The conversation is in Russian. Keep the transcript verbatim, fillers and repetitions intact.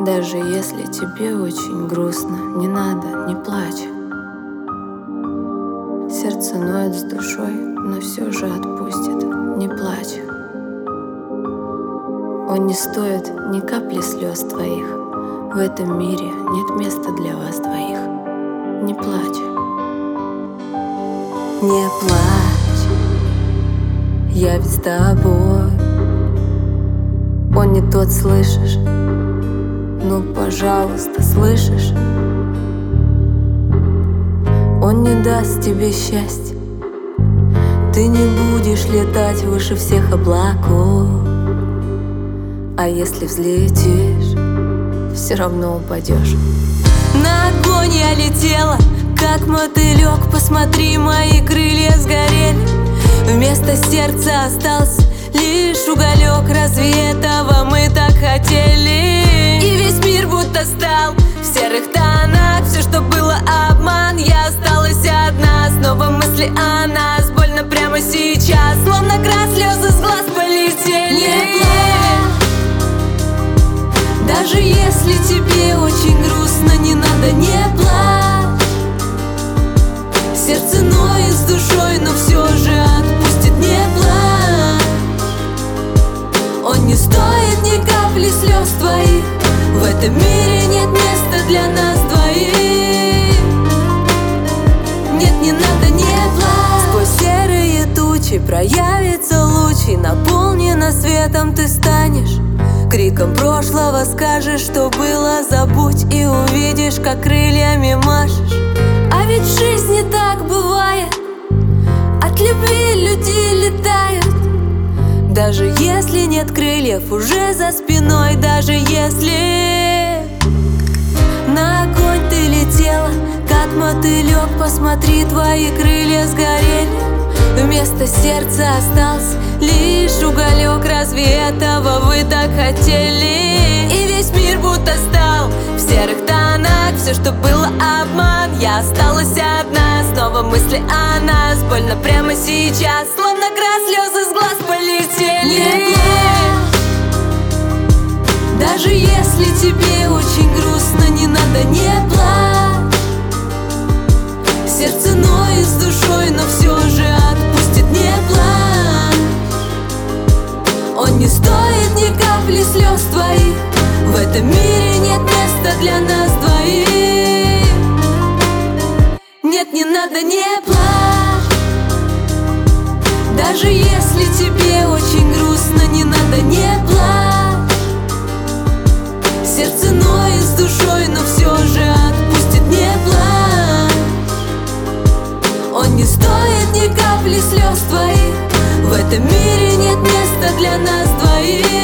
Даже если тебе очень грустно, не надо, не плачь. Сердце ноет с душой, но все же отпустит, не плачь. Он не стоит ни капли слез твоих. В этом мире нет места для вас двоих. Не плачь. Не плачь, я ведь с тобой. Он не тот, слышишь? Ну, пожалуйста, слышишь? Он не даст тебе счастья. Ты не будешь летать выше всех облаков. А если взлетишь, все равно упадешь. На огонь я летела, как мотылек. Посмотри, мои крылья сгорели. Вместо сердца остался лишь уголек. Разве этого мы так хотели? И весь мир будто стал в серых тонах. Все, что было обман, я осталась одна. Снова мысли о нас, больно прямо сейчас. Словно град, слезы с глаз полетели. Не плачь, даже если тебе очень грустно, не надо, не плачь. Сердце ноет с душой, но все же отпустит, не плачь. Он не стоит ни капли слез твоих. В этом мире нет места для нас двоих. Нет, не надо, не плачь. Сквозь серые тучи проявится луч, и наполнена светом ты станешь. Криком прошлого скажешь, что было, забудь. И увидишь, как крыльями машешь. А ведь в жизни так бывает. От любви люди летают. Даже если нет крыльев уже за спиной. Даже если на огонь ты летела, как мотылек. Посмотри, твои крылья сгорели. Вместо сердца остался лишь уголек. Разве этого вы так хотели? И весь мир будто стал в серых тонах. Все, что было обман, я осталась одна. Снова мысли о нас, больно прямо сейчас. Словно град, слезы с глаз полетели. Не плачь, даже если тебе очень грустно, не надо, не плачь. Сердце ноет с душой, но все же отпустит, не плачь. Он не стоит ни капли слез твоих. В этом мире нет места для нас двоих. Нет, не надо, не плачь. Даже если тебе очень грустно, не надо, не плачь. Сердце ноет с душой, но все же отпустит, не плачь. Он не стоит ни капли слез твоих. В этом мире нет места для нас двоих.